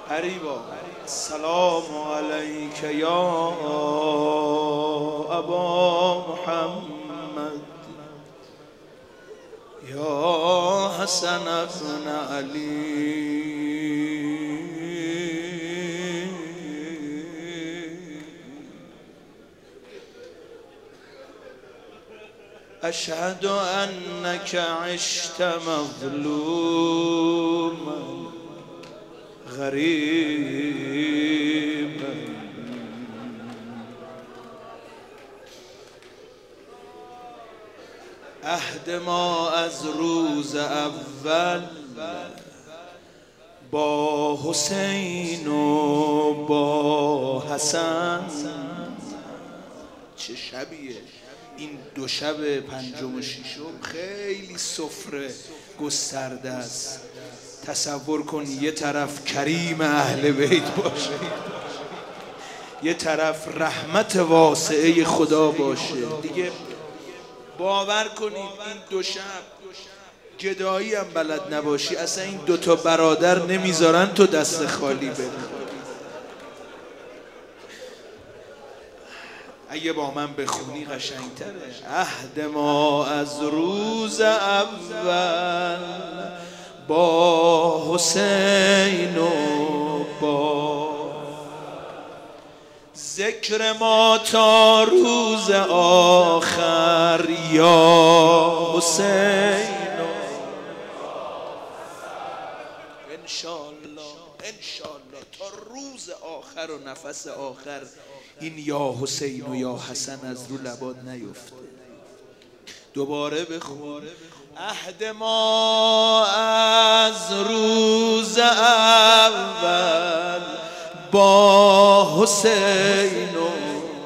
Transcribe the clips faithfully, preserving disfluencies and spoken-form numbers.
قریبا السلام علیک یا ابا محمد یا حسن ابن علی اشهد انک عشت مظلوما غریبا عهد ما از روز اول با حسین و با حسن. چه شبیه این دو شب پنجم و ششم، خیلی سفره گسترده است. تصور کن یه طرف کریم اهل بیت باشه، یه طرف رحمت واسعه خدا باشه. دیگه باور کنید این دو شب گدایی هم بلد نباشی، اصلا این دوتا برادر نمیذارن تو دست خالی بری. اگه با من بخونی قشنگتره. عهد ما از روز اول با حسین و با ذکر ما تا روز آخر یا حسین انشالله انشالله تا روز آخر و نفس آخر این یا حسین و یا حسن از رو لبات نیفته. دوباره بخون. عهد ما از روز اول با حسین و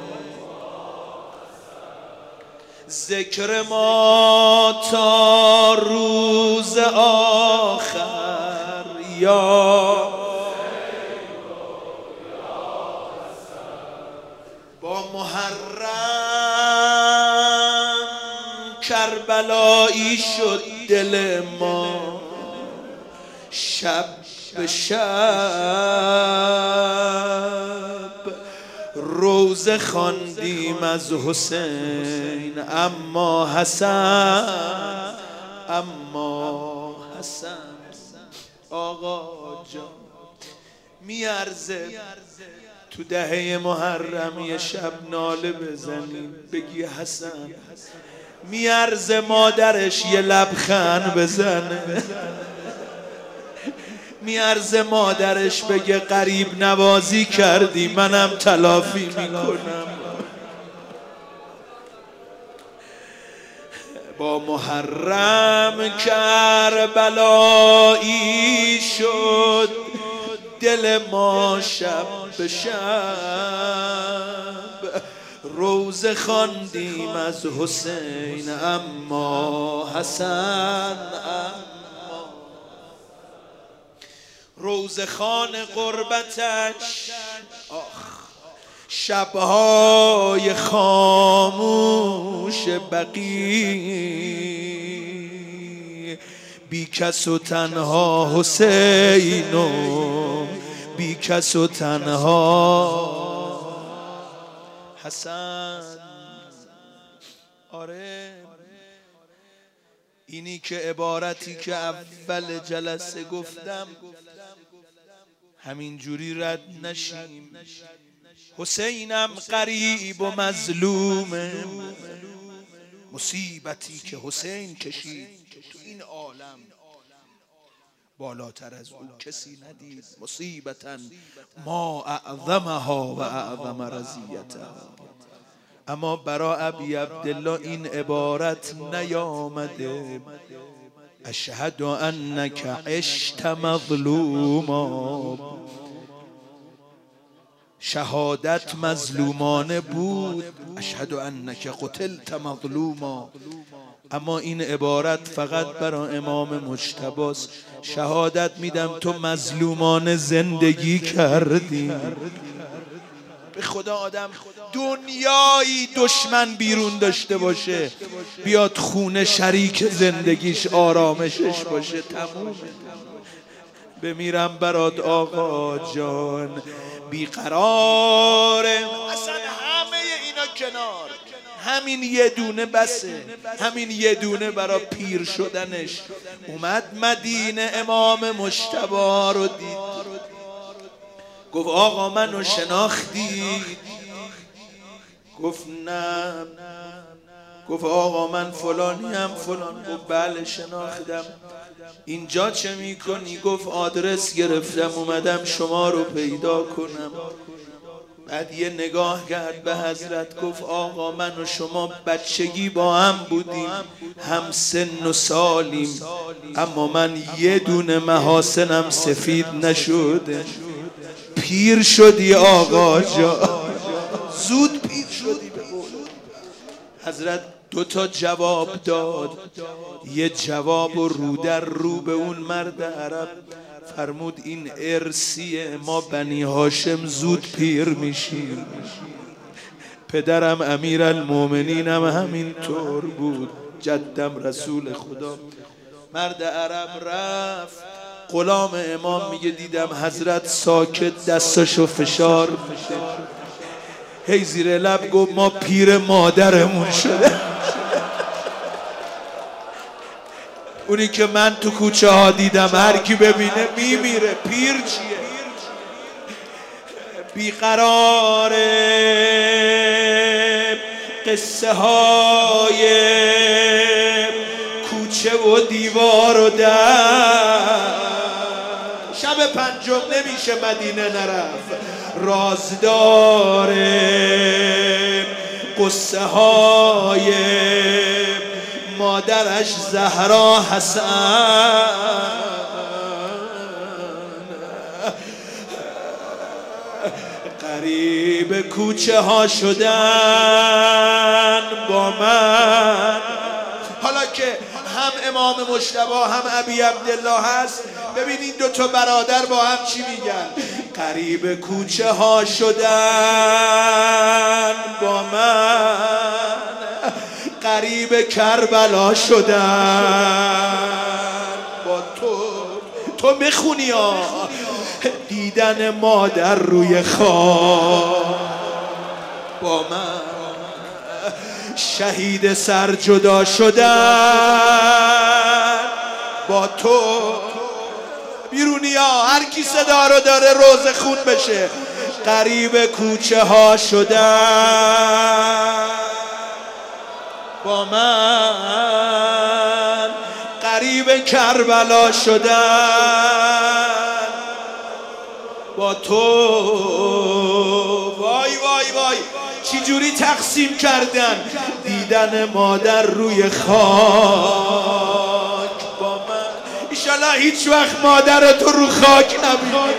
ذکر ما تا روز آخر یا با محرم کربلایی شد دل ما، شب به شب روزه خواندیم از حسین، اما حسن اما حسن آقا جان میارزه تو دهه محرم یه شب ناله بزنیم بگی حسن، میارزه مادرش یه لبخند بزنه، میارزه مادرش بگه قریب نوازی کردی منم تلافی میکنم. با محرم کربلایی شد دل ما، شب به شب روزه خواندیم از حسین، اما حسن اما روزه خان قربتش آخ شبهای خاموش بقی، بی کس و تنها حسین و بی کس و تنها حسن. آره اینی که عبارتی که اول جلسه گفتم همین جوری رد نشیم. حسینم غریب و مظلومه، مصیبتی که حسین کشید تو این عالم بالاتر از او کسی ندید. مصیبتاً ما اعظمها و اعظم رضیتها. اما برا ابی عبدالله این عبارت نیامده اشهد انک عشت مظلوما. شهادت مظلومانه بود، اشهد انک قتلت مظلوما. اما این عبارت فقط برای امام مجتباست. شهادت میدم تو مظلومانه زندگی کردی. به خدا آدم دنیایی دشمن بیرون داشته باشه بیاد خونه شریک زندگیش آرامشش باشه تمومه. بمیرم برات آقا جان بیقراره. اصلا همه اینا کنار، همین یه دونه بسه، همین یه دونه برا پیر شدنش. اومد مدینه امام مجتبی رو دید، گفت آقا منو شناختی؟ گفت نه. گفت آقا من فلانی هم فلان. گفت بله شناختم. اینجا چه میکنی؟ گفت آدرس گرفتم اومدم شما رو پیدا کنم. بعد یه نگاه کرد به حضرت، گفت آقا من و شما بچگی با هم بودیم، هم سن و سالیم، اما من یه دونه محاسنم سفید نشده. پیر شدی آقا جا، زود پیر شدی. به قول حضرت دو تا جواب داد. یه جواب و رو در رو به اون مرد عرب فرمود این ارثیه، ما بنی هاشم زود پیر میشیم. پدرم امیرالمومنینم همین طور بود، جدم رسول خدا. مرد عرب رفت. غلام امام میگه دیدم حضرت ساکت دستاشو فشار میده، هی زیر لب گفت ما پیر مادرمون شده. اونی که من تو کوچه ها دیدم هر کی ببینه میمیره. پیر چیه؟ بیقراره قصه های کوچه و دیوار و در. شب پنجم نمیشه مدینه نرفت. رازداره قصه های مادرش زهرا حسن. غریب کوچه ها شدن با من. حالا که هم امام مجتبی هم ابی عبدالله هست، ببین این دو تا برادر با هم چی میگن. غریب کوچه ها شدن با من، غریب کربلا شدن با تو. تو میخونی ها دیدن مادر روی خواب با من، شهید سر جدا شدن با تو. بیرونی ها هر کی صدا رو داره روز خون بشه. غریب کوچه ها شدن با من، غریب کربلا شدن با تو. وای وای وای چی جوری تقسیم کردن دیدن مادر روی خاک با من. ایشالله هیچ وقت مادر تو رو خاک نبینی.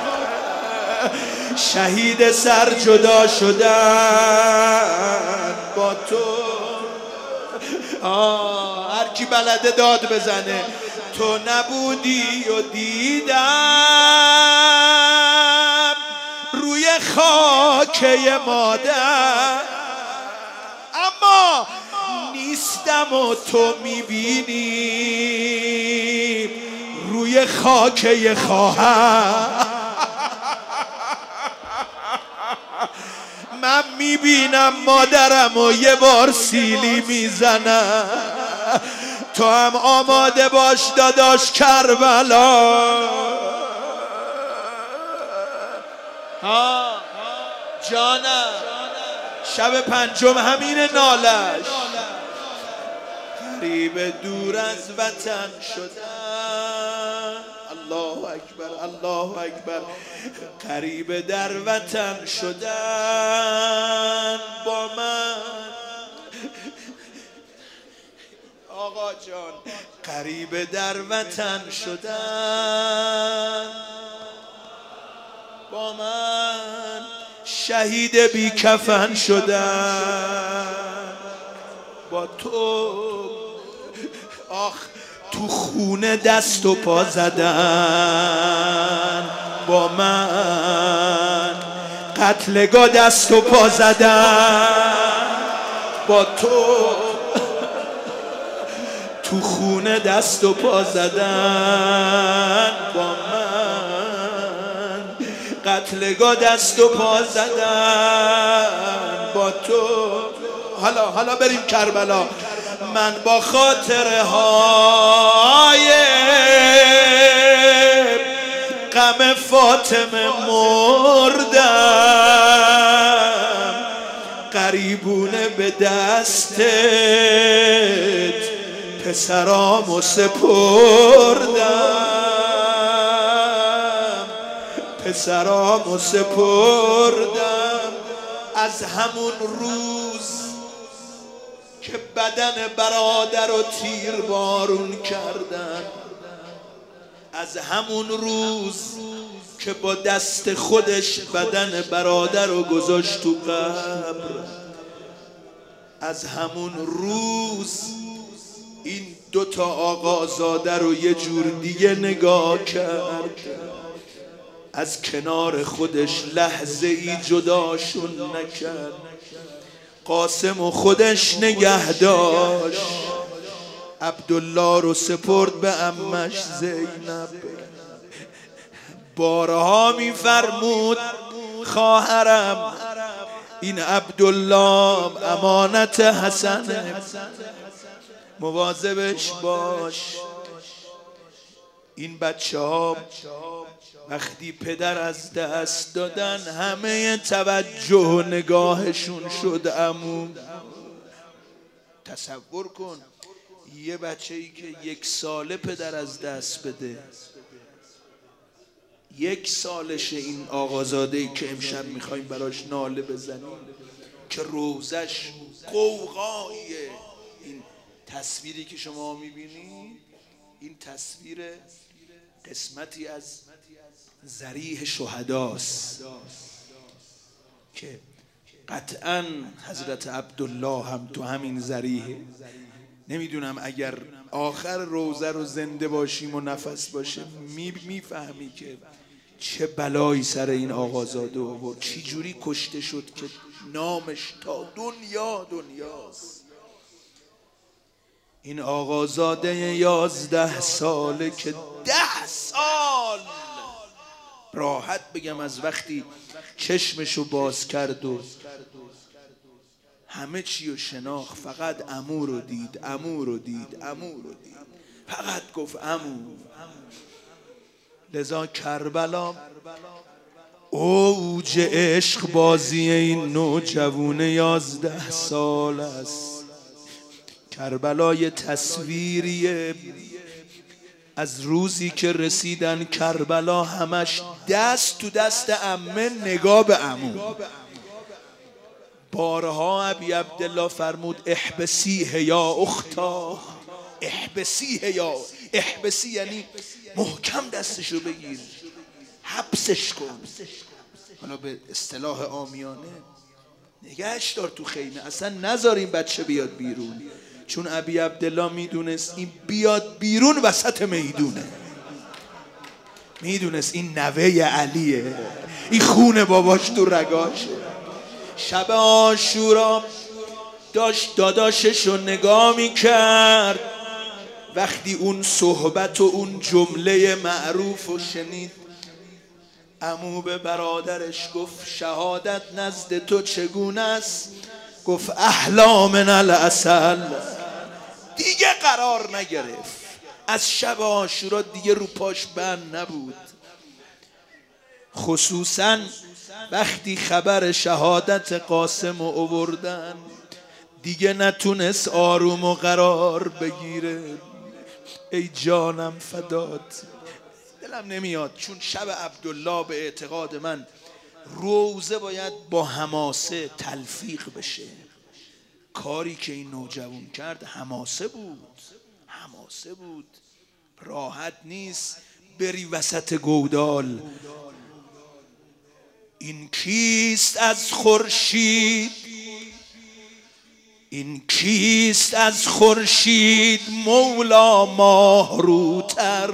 شهید سر جدا شدن با تو. آه هر کی بلده داد بزنه. تو نبودی و دیدم روی خاکه مادر، اما نیستم و تو میبینی روی خاکه خواهر. من میبینم مادرم و یه بار سیلی میزنم. تو هم آماده باش داداش کربلا. ها جانم شب پنجم همین نالش. غریب دور از وطن شدن. الله اکبر الله اکبر. غریب در وطن شدن با من. آقا جان غریب در وطن شدن با من، شهید بی کفن شدن با تو. آخ تو خونه دست و پا زدن با من، قتلگاه دست و پا زدن با تو. تو خونه دست و پا زدن با من، قتلگاه دست و پا زدن با تو. حالا حالا بریم کربلا. من با خاطره های غم فاطمه مردم، قریبونه به دستت پسرامو سپردم، پسرامو سپردم. از همون روز که بدن برادر رو تیر بارون کردن، از همون روز که با دست خودش بدن برادر رو گذاشت تو قبر، از همون روز این دوتا آقازاده رو یه جور دیگه نگاه کرد، از کنار خودش لحظه ای جداشون نکرد. قاسم و خودش نگه داشت، عبدالله رو سپرد به عمش زینب. بارها میفرمود خواهرم این عبدالله امانت حسنه، مواظبش باش. این بچه ها وقتی پدر از دست دادن همه توجه و نگاهشون شد عمو. تصور کن یه بچه ای که یک ساله پدر از دست بده، یک سالشه این آقازاده ای که امشب میخوایم براش ناله بزنیم که روزش قوقاییه. این تصویری که شما میبینید این تصویر قسمتی از ذریح شهداست که قطعا حضرت عبدالله هم تو همین ذریحه. نمیدونم اگر آخر روزه رو زنده باشیم و نفس باشه میفهمی که چه بلایی سر این آقازاده آورد، چی جوری کشته شد که نامش تا دنیا دنیاست. این آقازاده یازده ساله که ده سال راحت بگم از وقتی چشمشو باز کرد و همه چی رو شناخت، فقط عمو رو دید، عمو رو دید، عمو رو دید، فقط گفت عمو. لذا کربلا اوج عشق بازی این نوجوان یازده سال است. کربلا یه تصویریه از روزی که رسیدن کربلا، همش دست تو دست عمه، نگاه به عمو. بارها ابی عبدالله فرمود احبسیه یا اختا، احبسیه یا احبسی یعنی محکم دستشو بگیر، حبسش کن. حالا به اصطلاح عامیانه نگهش دار تو خیمه، اصلا نذار این بچه بیاد بیرون، چون ابی عبدالله میدونست این بیاد بیرون وسط میدونه، میدونست این نوه علیه، این خون باباش تو رگاشه. شب عاشورا داشت داداششو نگاه میکرد، وقتی اون صحبت و اون جمله معروف رو شنید، عمو به برادرش گفت شهادت نزد تو چگونه است؟ گفت احلا من العسل. دیگه قرار نگرفت، از شب عاشورا دیگه رو پاش بند نبود، خصوصا وقتی خبر شهادت قاسم رو آوردن دیگه نتونست آروم و قرار بگیره. ای جانم فدات، دلم نمیاد، چون شب عبدالله به اعتقاد من روزه باید با حماسه تلفیق بشه. کاری که این نوجوان کرد حماسه بود، حماسه بود. راحت نیست بری وسط گودال این کیست از خورشید، این کیست از خورشید مولا ماهروتر،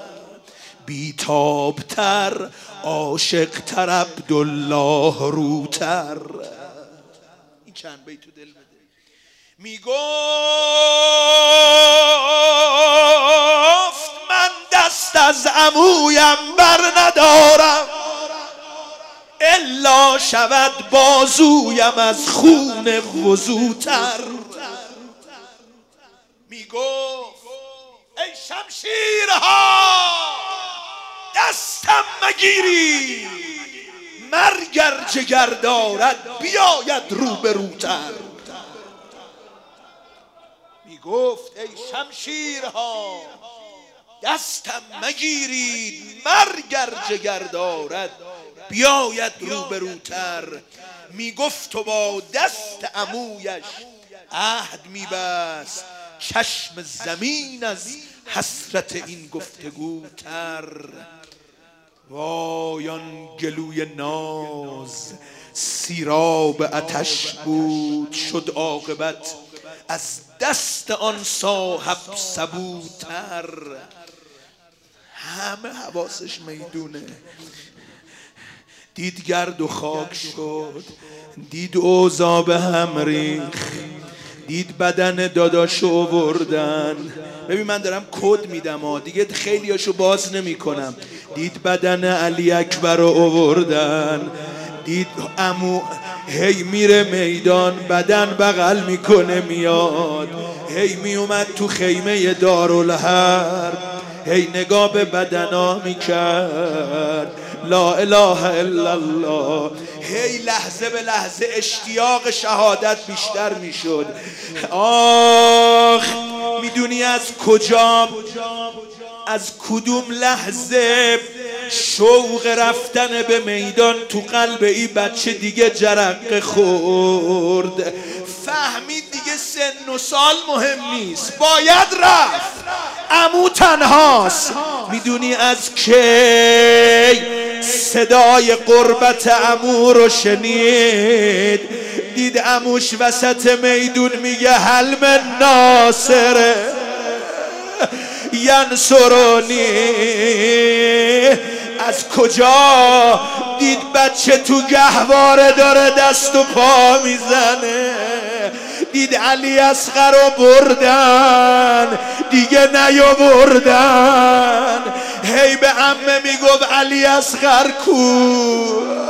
بیتابتر عاشقتر عبدالله روتر. این چند بیتو دل بده. میگفت من دست از عمویم بر ندارم، الا شود بازویم از خون وضوتر. میگفت ای شمشیرها دستم مگیری، مرگر جگر دارد بیاید روبروتر. میگفت ای شمشیرها دستم مگیرید، مرگر جگر دارد بیاید روبروتر. میگفت و با دست عمویش عهد میبست، چشم زمین از حسرت این گفتگو تر. وای آن گلوی ناز سیراب آتش بود، شد عاقبت از دست آن صاحب سبوتر. همه حواسش میدونه، دید گرد و خاک شد، دید اوضاع به هم ریخت، دید بدن داداشو آوردن. ببین من دارم کد میدم ها دیگه، خیلی هاشو باز نمی کنم. دید بدن علی اکبر رو آوردن، دید عمو هی میره میدان، بدن بغل میکنه میاد، هی میومد تو خیمه دارالحرب، هی نگاه به بدنا میکرد، لا اله الا الله. هی لحظه به لحظه اشتیاق شهادت بیشتر میشد. آخ میدونی از کجا، از کدوم لحظه شوق رفتن به میدان تو قلب این بچه دیگه جرقه خورد. فهمید دیگه سن و سال مهم نیست، باید رفت. عمو تنهاست. میدونی از کی صدای قربت عمو رو شنید؟ دید عموش وسط میدون میگه هل من ناصر ینصرونی. از کجا دید بچه تو گهواره داره دست و پا میزنه، دید علی اصغر رو بردن دیگه نیاوردن. هی به عمه میگفت علی اصغر کو.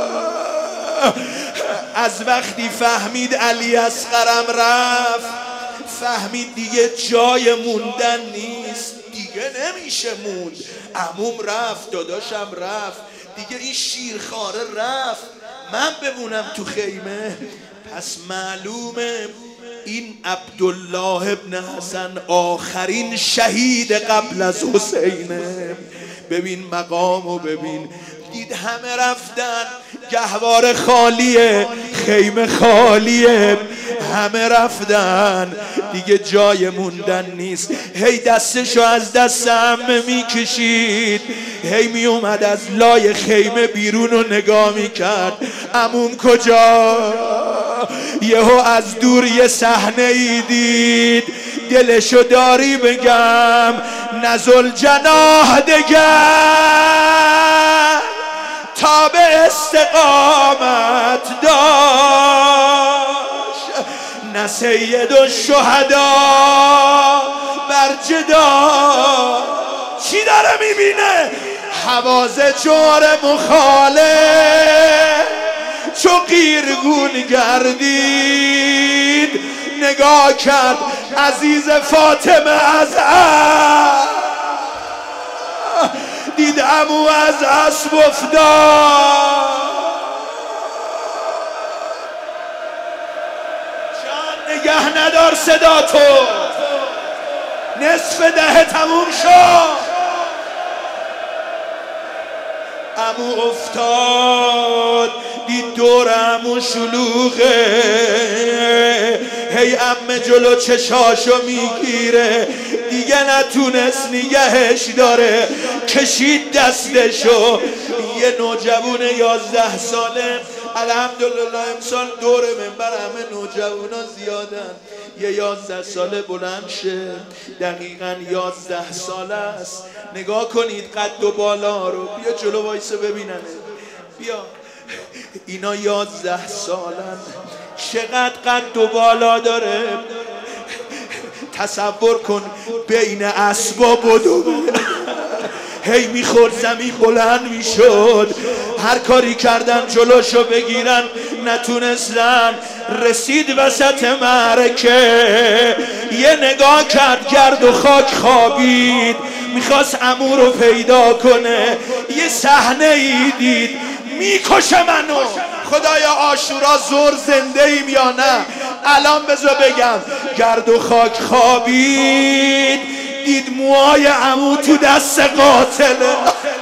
از وقتی فهمید علی اصغرم رفت، فهمید دیگه جای موندن نیست، دیگه نمیشه موند. عموم رفت، داداشم رفت، دیگه این شیرخواره رفت، من بمونم تو خیمه. پس معلومه این عبدالله ابن حسن آخرین شهید قبل از حسینه. ببین مقامو ببین. دید همه رفتن، گهواره خالیه، خیمه خالیه، همه رفتن دیگه جای موندن نیست. هی دستشو از دست عمه میکشید، هی میومد از لای خیمه بیرون و نگاه میکرد عموم کجا. یهو از دور یه صحنه ای دید، دلشو داری بگم نزل جناح دگر تا به استقامت داشت، نه سید الشهدا بر جدا. چی داره میبینه؟ حوازه جور مخالف چو قیرگون گردید، نگاه کرد عزیز فاطمه از عصر، دید عمو از اسب افتاد. جان نگه ندار صدا تو، نصف ده تموم شد. عمو افتاد، دید دور عمو شلوغه، هی عمه جلو چشاشو میگیره، دیگه نتونست نگهش داره، کشید دستشو. یه نوجوان یازده ساله، الحمدلله امسال دور منبر همه نوجوانا زیادن، یه یازده ساله بلند شه، دقیقا یازده ساله است. نگاه کنید قد و بالا رو، بیا جلو وایسه ببیننه، بیا. اینا یازده سالن، چقدر قد و بالا داره. تصور کن بین اسباب و دوبه هی میخورد زمین بلند میشد، هر کاری کردن جلوشو بگیرن نتونستن. رسید وسط معرکه یه نگاه کرد گرد و خاک خوابید، میخواست عمو رو پیدا کنه، یه صحنه ای دید میکشه منو. خدایا عاشورا زور زنده ایم یا نه؟ الان بذار بگم. گرد و خاک خوابید، دید موهای عمو تو دست قاتله.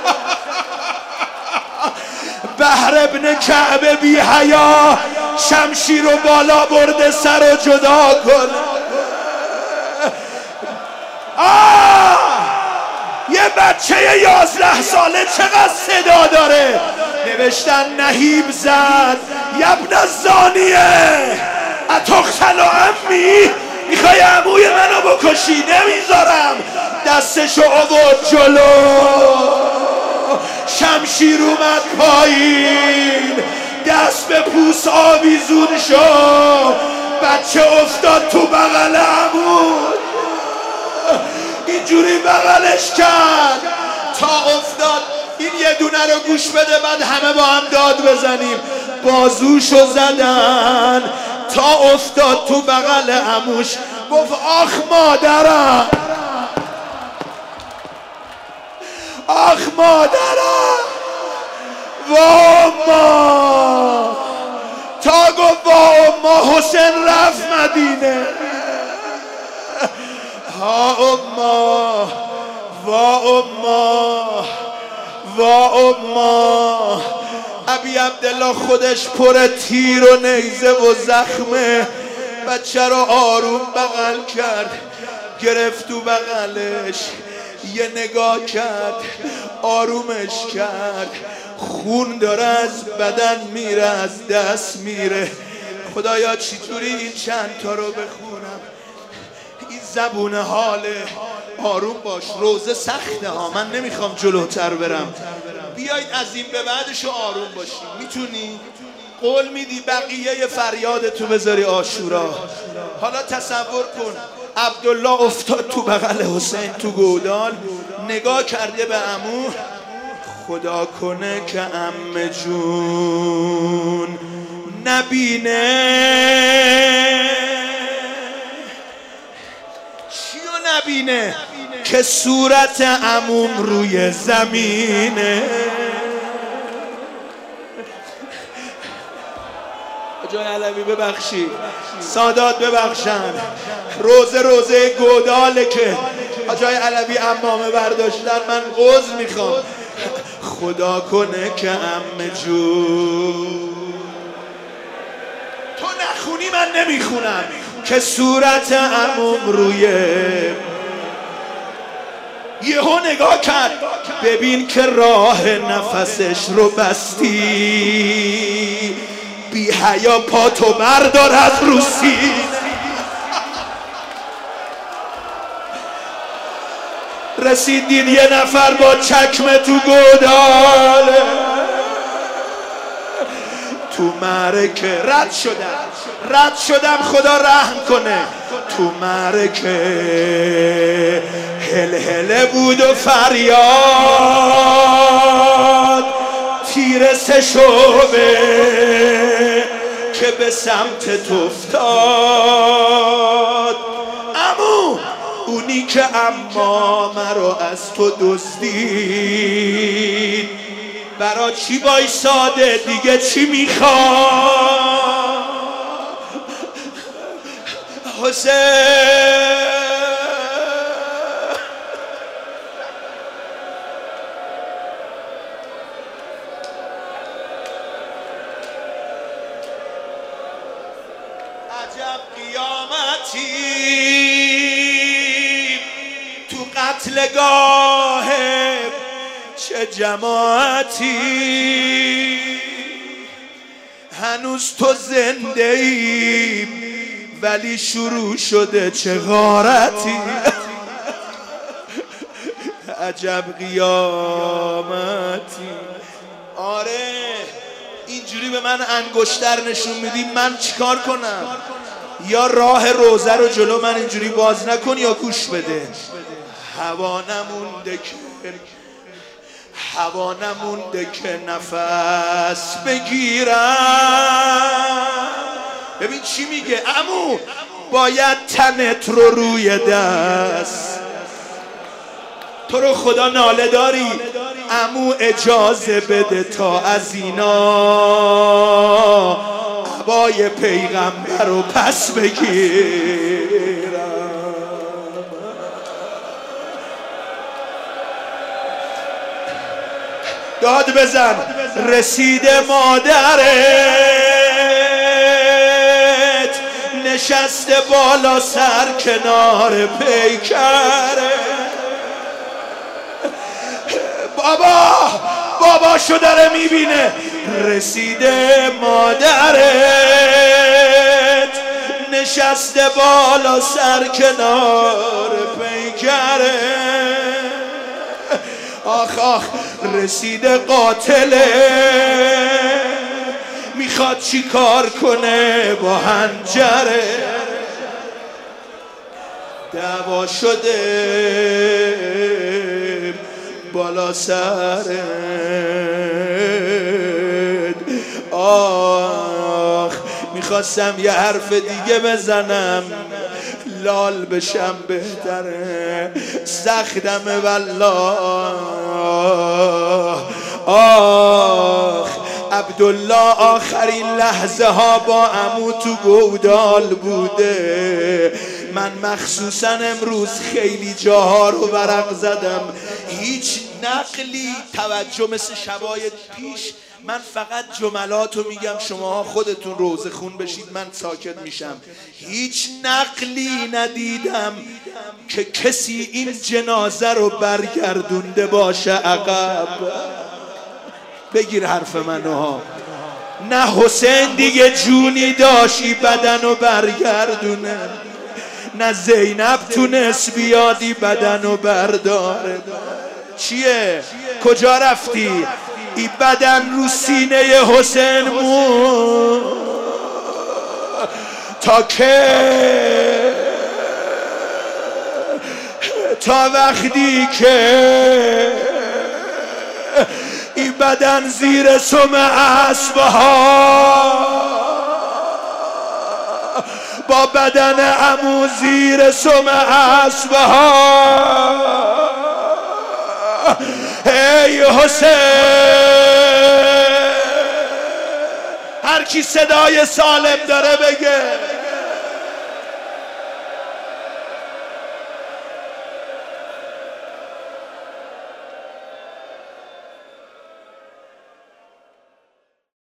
بحر ابن کعبه بی حیا شمشیر رو بالا برده سر رو جدا کنه. آه یه بچه یازده ساله چقدر صدا داره. نوشتن نهیب زد یبن الزانیه اتقتل امی، میخوای عموی منو بکشی؟ نمیذارم. دستشو آورد جلو، شمشیر اومد پایین، دست به پوست آویزون شد، بچه افتاد تو بغل عمو، اینجوری بغلش کرد تا افتاد. این یه دونه رو گوش بده بعد همه با هم داد بزنیم. بازوشو زدن تا افتاد تو بغل عموش، گفت آخ مادرم، آخ مادرم، وا ما، تا گفت وا ما حسین رفت مدینه. ها اما وا اما وا اما. ابی عبدالله خودش پر تیر و نیزه و زخمه، بچه رو آروم بغل کرد، گرفت تو بغلش، یه نگاه کرد، آرومش کرد. خون داره از بدن میره، از دست میره. خدایا چطوری این چند تا رو بخونم؟ این زبون حاله. آروم باش، روزه سخته ها، من نمیخوام جلوتر برم. بیایید از این به بعدشو آروم باشی. میتونی؟ قول میدی بقیه فریاد تو بذاری عاشورا؟ حالا تصور کن عبدالله افتاد تو بغل حسین تو گودال، نگاه کرده به عمو. خدا کنه که عمه جون نبینه. چیو نبینه؟ که صورت عموم روی زمینه. جای علوی ببخشی، سادات ببخشن، روزه روزه گوداله که جای علوی امامه برداشتن. من عذر میخوام. خدا کنه که عمه جون تو نخونی من نمیخونم. که صورت عموم روی، یهو نگاه کرد ببین که راه نفسش رو بستی، بی حیا پاتو بردار از رو سینه. رسیدین یه نفر با چکمه تو گوداله، تو معرکه رد شدم رد شدم خدا رحم کنه. تو معرکه هل هله بود و فریاد، تیر سه شعبه که به سمت تو افتاد. عمو اونی که اما مرا از تو دزدید، برا چی وایساده دیگه؟ چی میخواد؟ حسین عجب قیامتی تو قتلگاه، چه جماعتی هنوز تو زنده ای ولی شروع شده چه غارتی. عجب قیامتی. آره اینجوری به من انگشتر نشون میدی، من چیکار کنم؟ یا راه روزه رو جلو من اینجوری باز نکن یا گوش بده. هوا نمونده که هوا نمونده که نفس بگیرم. ببین چی میگه عمو، باید تنت رو روی دست. تو رو خدا ناله داری عمو، اجازه بده تا از اینا عبای پیغمبر رو پس بگیرم. داد بزن. رسیده مادرت نشسته بالا سر کنار پیکره. بابا باباشو داره میبینه. رسیده مادرت نشسته بالا سر کنار پیکره. آخ آخ رسیده قاتله، میخواد چی کار کنه با حنجره. دعوا شده بالا سرت. آخ میخواستم یه حرف دیگه بزنم لال بشم بهتره. سختمه والله. آخ عبدالله آخرین لحظه ها با عمو تو گودال بوده. من مخصوصا امروز خیلی جاها رو ورق زدم، هیچ نقلی توجه مثل شبای پیش. من فقط جملات رو میگم، شماها خودتون روزه خون بشید، من ساکت میشم. هیچ نقلی ندیدم که کسی این جنازه رو برگردونده باشه عقب. بگیر حرف منو ها. نه حسین دیگه جونی داشتی بدن رو برگردونه، نه زینب تونست بیادی بدن رو برداره. چیه؟ کجا رفتی؟ ای بدن رو سینه حسین مون تا که تا وقتی که ای بدن زیر سم اسبها با بدن عمو زیر سم اسبها. ای حسین، هر کی صدای سالم داره بگه